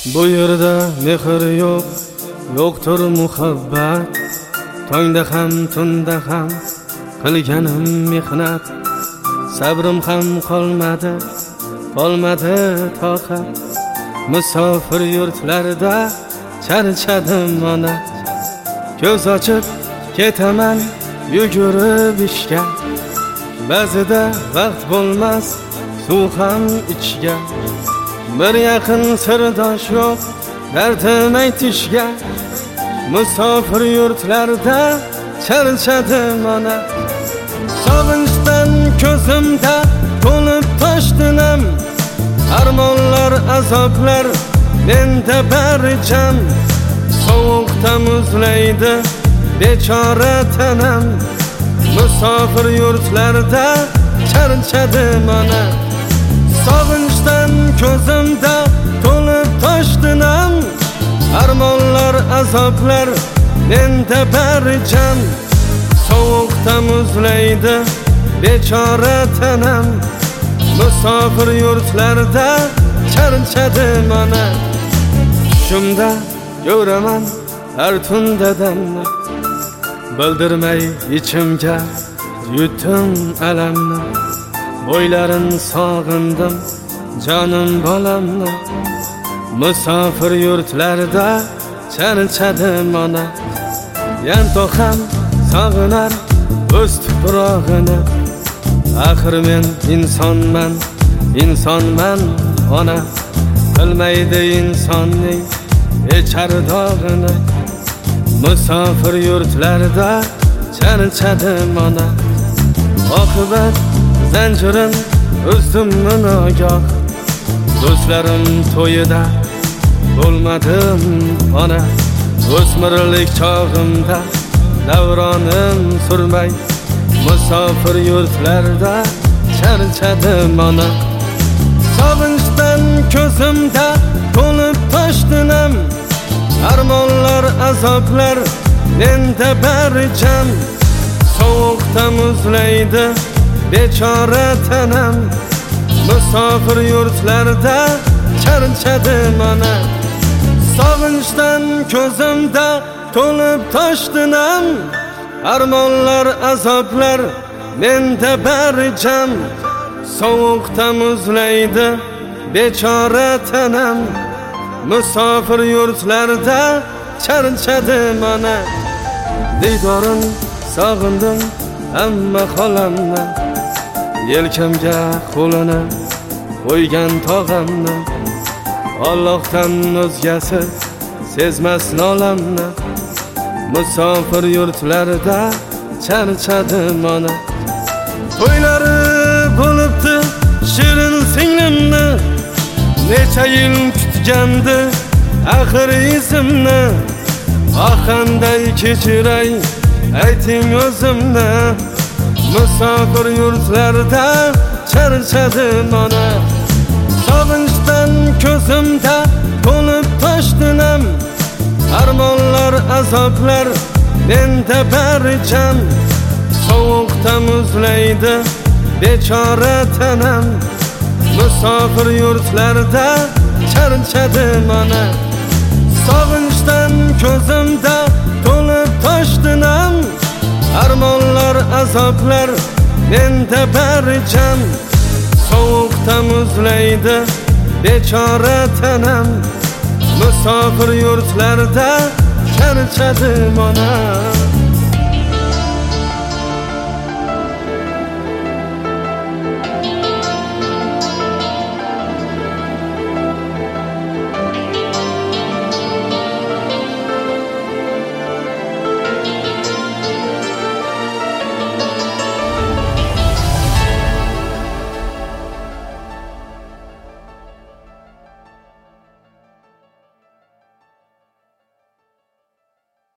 Bu yerda mehr yo'q, yo'qdir muhabbat. Tongda ham, tunda ham qilganim mehnat. Sabrim ham qolmadi toqat. Musofir yurtlarda charchadim ona. Ko'z ochib ketaman yugurib ishga. Ba'zida vaqt bo'lmas suv ham ichga. Bir yaqin sirdosh yo'q dardim aytishga. Musofir yurtlarda charchadim ona. Sog'inchdan ko'zimda to'lib toshdim. Armonlar, azoblar menda barcham. Sovuqda muzlaydi bechora tanam. Musofir yurtlarda charchadim ona. Sog'inchdan ko'zimda to'lib toshdim. Armonlar, azoblar menda barcham. Sovuqda muzlaydi bechora tanam. Musofir yurtlarda charchadim ona. Tushimda ko'raman har tundadamni. Bildirmay ichimga yutdim alamni. Bo'ylarin sog'indim jonim bolamni. Musofir yurtlarda charchadim ona. Yantoq ham sog'inar o'z tuprog'ini. Axir men insonman ona. Bilmaydi insonning echar dog'ini. Musofir yurtlarda charchadim ona. Oqibat zanjirin uzdim nogoh. Do'stlarim to'yida bo'lmadim ona. O'smirlik chog'imda davronim surmay. Musofir yurtlarda charchadim ona. Sog'inchdan ko'zimda to'lib toshdim. Armonlar, azoblar menda barcham. Sovuqda muzlaydi bechora tanam. Musofir yurtlarda charchadim ona. Sog'inchdan ko'zimda to'lib toshdim. Armonlar, azoblar menda barcham. Sovuqda muzlaydi bechora tanam. Musofir yurtlarda charchadim ona. Diydorin sog'indim hamma xolamni. Yelkamga qo'lini qo'ygan tog'amni. Allohdan o'zgasi sezmas nolamni. Musofir yurtlarda charchadim ona. To'ylari bo'libdi shirin singlimni. Necha yil kutgandi axir izimni. Qanday kechiray ayting o'zimni. Musofir yurtlarda charchadim ona. Sog'inchdan ko'zimda to'lib toshdim. Armonlar, azoblar menda barcham. Sovuqda muzlaydi bechora tanam. Musofir yurtlarda charchadim ona. Sog'inchdan ko'zimda to'lib toshdim. Armonlar, azoblar menda barcham. Sovuqda muzlaydi bechora tanam. Musofir yurtlarda charchadim ona.